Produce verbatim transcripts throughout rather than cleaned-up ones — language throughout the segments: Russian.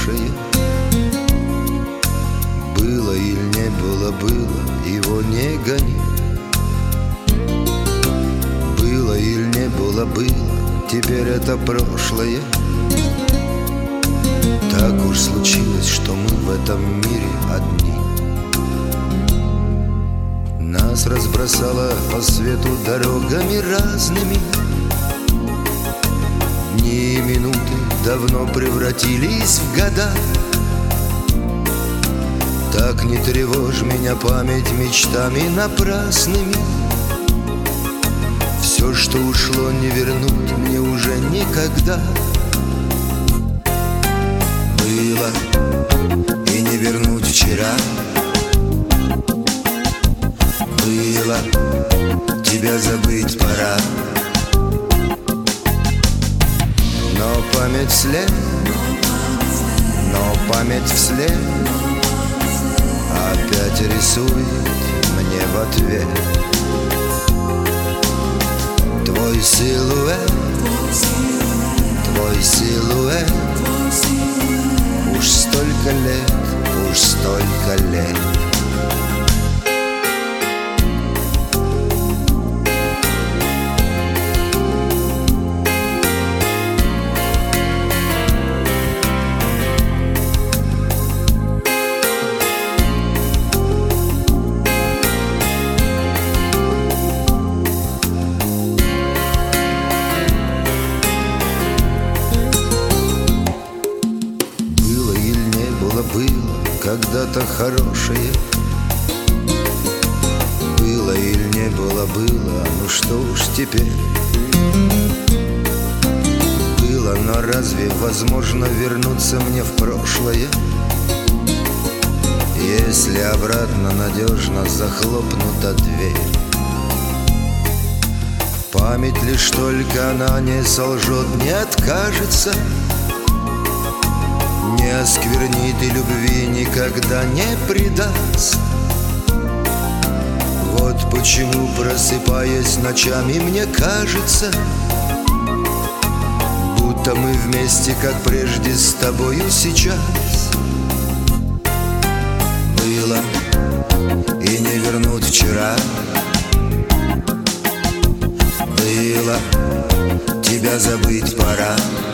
хорошее. Было или не было, было, его не гони. Было или не было, было, теперь это прошлое. Так уж случилось, что мы в этом мире одни. Нас разбросало по свету дорогами разными. Дни и минуты давно превратились в года. Так не тревожь меня, память, мечтами напрасными. Все, что ушло, не вернуть мне уже никогда. Было и не вернуть вчера. Было, тебя забыть пора. Но память вслед, но память вслед опять рисует мне в ответ твой силуэт, твой силуэт. Уж столько лет, уж столько лет. Было когда-то хорошее. Было или не было, было, ну что уж теперь. Было, но разве возможно вернуться мне в прошлое, если обратно надежно захлопнута дверь? Память лишь только она не солжет, не откажется, не осквернит и любви никогда не предаст. Вот почему, просыпаясь ночами, мне кажется, будто мы вместе, как прежде, с тобою сейчас. Было и не вернуть вчера. Было, тебя забыть пора.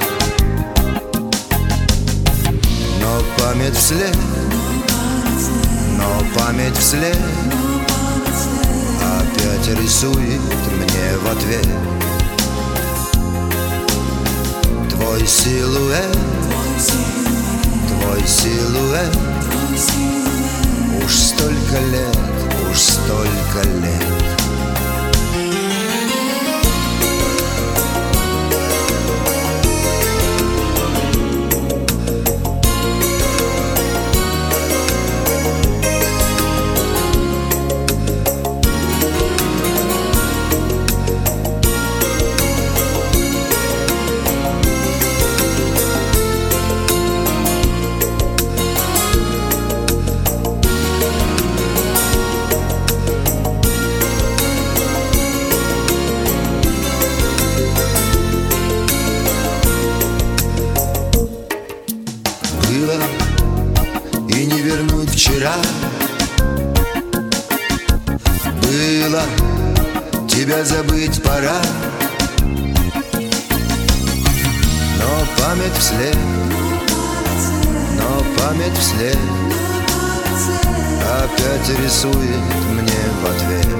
Но память вслед, но память вслед опять рисует мне в ответ твой силуэт, твой силуэт. Уж столько лет, уж столько лет. Было и не вернуть вчера. Было, тебя забыть пора. Но память вслед, но память вслед опять рисует мне в ответ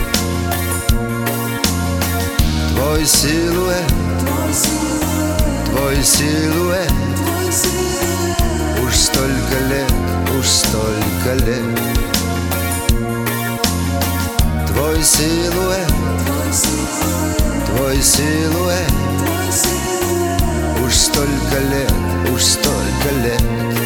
твой силуэт, твой силуэт. Уж столько лет, уж столько лет. Твой силуэт, твой силуэт. Уж столько лет, уж столько лет.